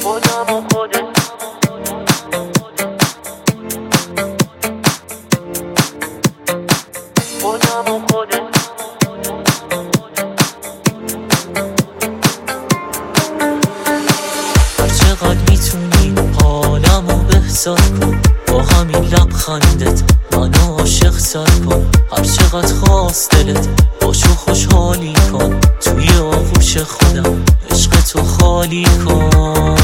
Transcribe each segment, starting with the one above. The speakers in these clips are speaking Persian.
خودم و خودت خودم و خودت هر چقدر میتونیم حالمو بهتر کن، با همین لبخندت منو عاشق سر کن. هر چقدر خواست دلت باشو خوشحالی کن، توی آغوش خودم عشق تو خالی کن.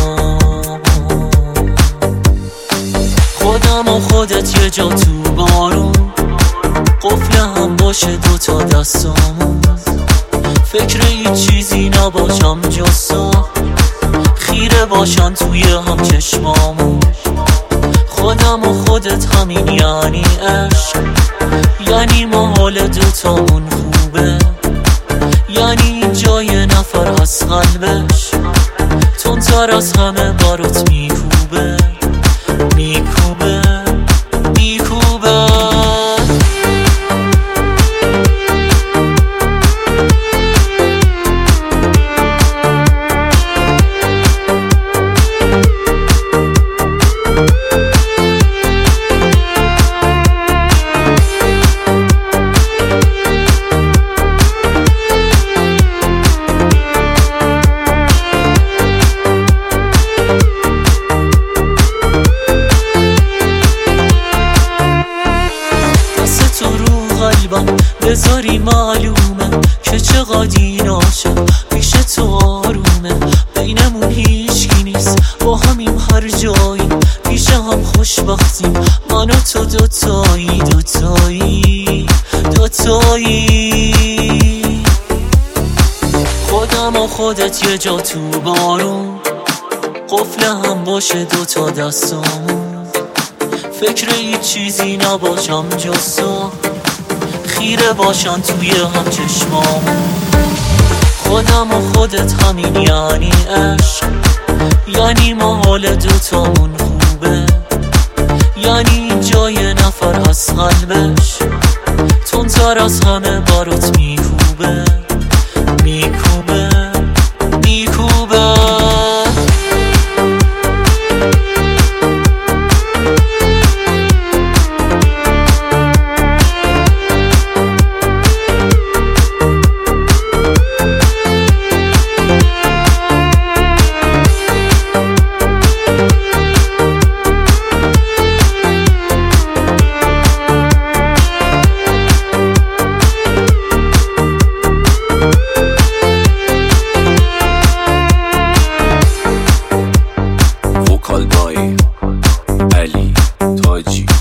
خودم و خودت یه جا تو بارون، قفل هم باشه دوتا دستامون. فکر هیچ چیزی نباشم جز تو، خیره باشن توی هم چشمامون. خودم و خودت همین یعنی عشق، یعنی ما حال دوتامون خوبه، یعنی این جای نفر از قلبش تندتر از همه برات میکوبه میکوبه میکوبه. بذاری معلومه که چقدر این عاشق پیش تو آرومه. بینمون هیچکی نیست، با همیم هر جایی پیش هم خوشبختیم. من و تو دوتایی دوتایی دوتایی. خودم و خودت یه جا تو بارون، قفل هم باشه دوتا دستامون. فکر هیچ چیزی نباشم جز تو، خیره باشن توی هم چشمامون. خودم و خودت همین یعنی عشق، یعنی ما حال دوتامون خوبه، یعنی این جای نفر از قلبش تندتر از همه برات میکوبه میکوبه میکوبه. Ali Taji